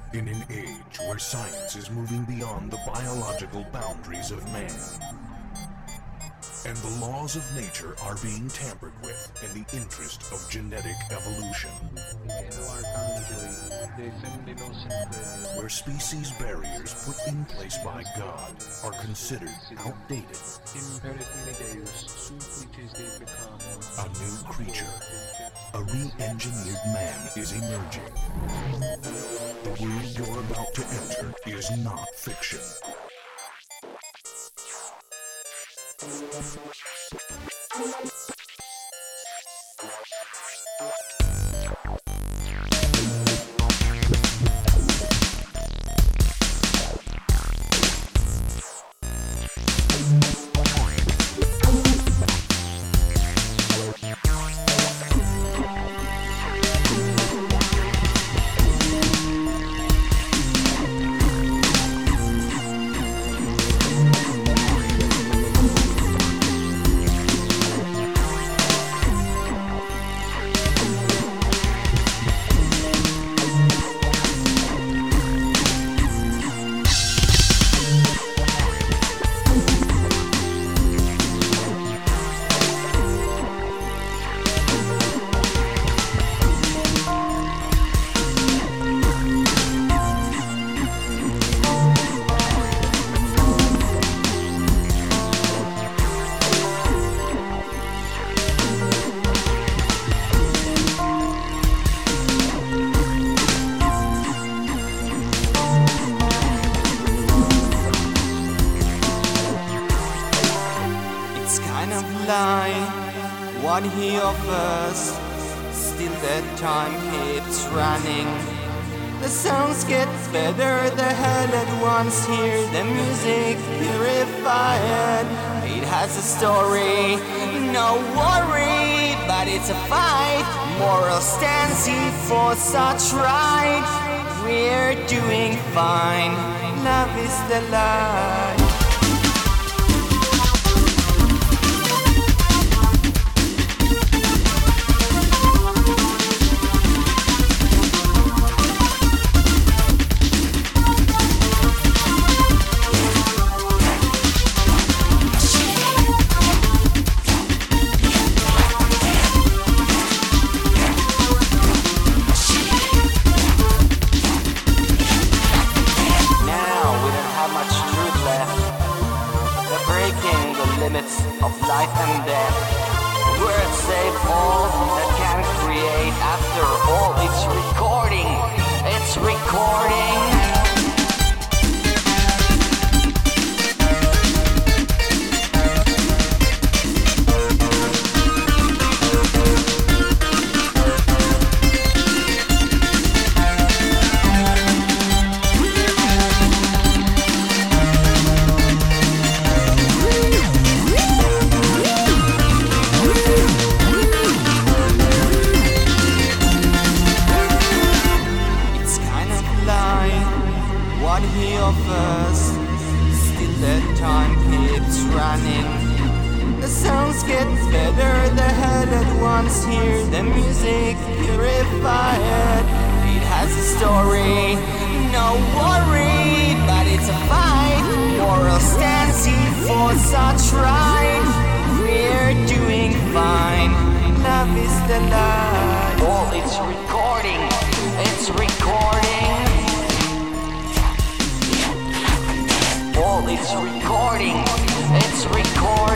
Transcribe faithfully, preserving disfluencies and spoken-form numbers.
In an age where science is moving beyond the biological boundaries of man, and the laws of nature are being tampered with in the interest of genetic evolution, where species barriers put in place by God are considered outdated, a new creature, a re-engineered man is emerging. The world you're about to enter is not fiction. What he offers, still that time keeps running. The sounds get better, the hell at once hear the music purified. It has a story, no worry, but it's a fight. Moral stands here for such right. We're doing fine, love is the light. Of life and death, words save all that can create. After all, it's recording, it's recording. What he offers, still that time keeps running. The sounds get better, the hell at once hear the music purified. It has a story, no worry, but it's a fight. Moral stands here for such right. We're doing fine, love is the light. Oh, it's recording, it's recording. It's recording, it's recording.